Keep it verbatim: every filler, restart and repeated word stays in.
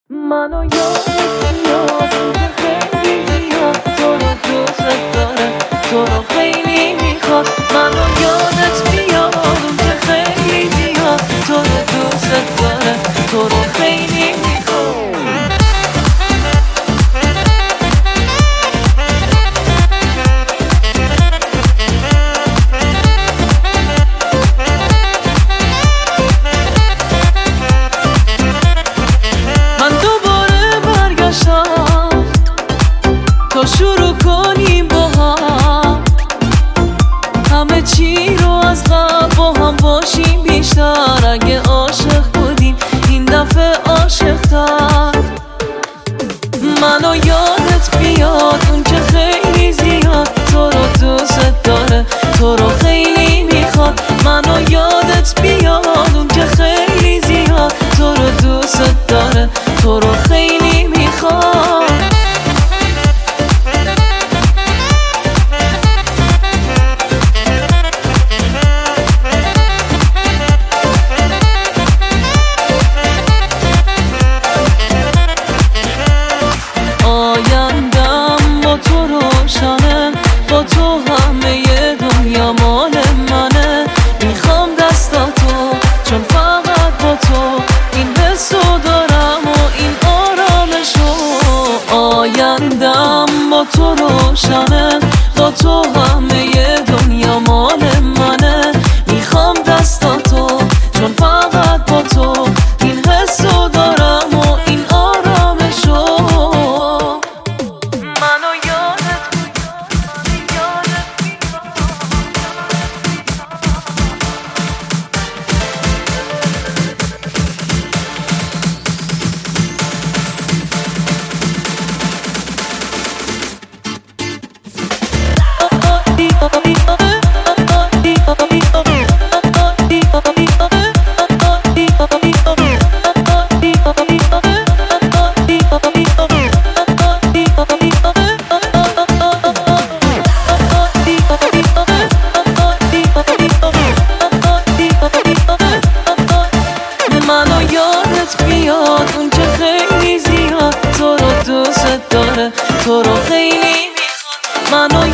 منو یادت میاد که خیلی زیاد تو رو دوست داره، تو رو خیلی میخواد. منو یادت میاد که خیلی زیاد تو رو دوست داره، تو رو خیلی میخواد. تا شروع کنیم با هم همه چی رو از قبل با هم باشیم بیشتر. اگه عاشق بودیم این دفعه عاشق تر. منو یادت بیاد اون که خیلی زیاد تو رو دوست داره، تو رو خیلی میخواد. منو یادت بیاد اون که خیلی زیاد تو رو دوست داره، تو رو خیلی میخواد. آیندم با تو روشنه، با تو همه دنیا مال منه. میخوام دستاتو چون فقط با تو این حسو دارم و این آرامشو. آیندم با تو روشنه، با تو همه دنیا مال منه. میخوام دستاتو چون فقط با تو این حسو دارم و این آرامشو. منو یادت بیاد اون که خیلی زیاد تو رو دوست داره، تو رو خیلی میخواد. منو